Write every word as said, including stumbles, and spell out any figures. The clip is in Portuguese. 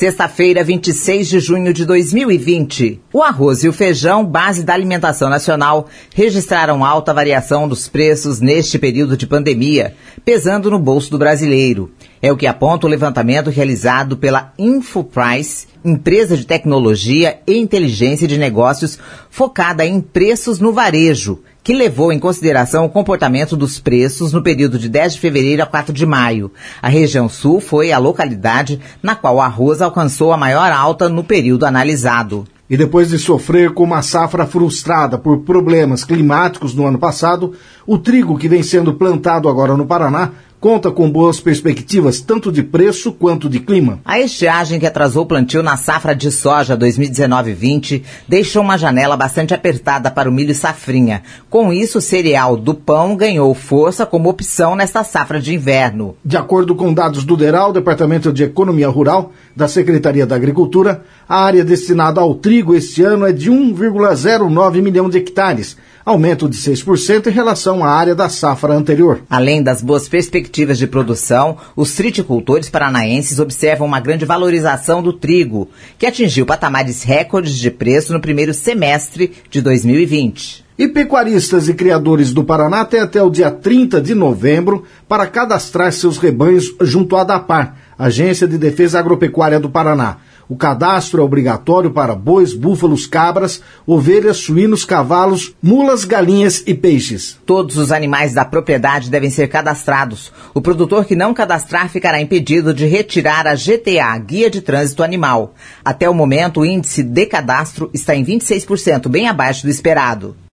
Sexta-feira, vinte e seis de junho de dois mil e vinte. O arroz e o feijão, base da alimentação nacional, registraram alta variação dos preços neste período de pandemia, pesando no bolso do brasileiro. É o que aponta o levantamento realizado pela InfoPrice, empresa de tecnologia e inteligência de negócios focada em preços no varejo, que levou em consideração o comportamento dos preços no período de dez de fevereiro a quatro de maio. A região sul foi a localidade na qual o arroz alcançou a maior alta no período analisado. E depois de sofrer com uma safra frustrada por problemas climáticos no ano passado, o trigo que vem sendo plantado agora no Paraná conta com boas perspectivas tanto de preço quanto de clima. A estiagem que atrasou o plantio na safra de soja dois mil e dezenove vinte deixou uma janela bastante apertada para o milho safrinha. Com isso, o cereal do pão ganhou força como opção nesta safra de inverno. De acordo com dados do DERAL, Departamento de Economia Rural, da Secretaria da Agricultura, a área destinada ao trigo este ano é de um vírgula zero nove milhão de hectares, aumento de seis por cento em relação à área da safra anterior. Além das boas perspectivas de produção, os triticultores paranaenses observam uma grande valorização do trigo, que atingiu patamares recordes de preço no primeiro semestre de dois mil e vinte. E pecuaristas e criadores do Paraná têm até o dia trinta de novembro para cadastrar seus rebanhos junto à ADAPAR, Agência de Defesa Agropecuária do Paraná. O cadastro é obrigatório para bois, búfalos, cabras, ovelhas, suínos, cavalos, mulas, galinhas e peixes. Todos os animais da propriedade devem ser cadastrados. O produtor que não cadastrar ficará impedido de retirar a G T A, Guia de Trânsito Animal. Até o momento, o índice de cadastro está em vinte e seis por cento, bem abaixo do esperado.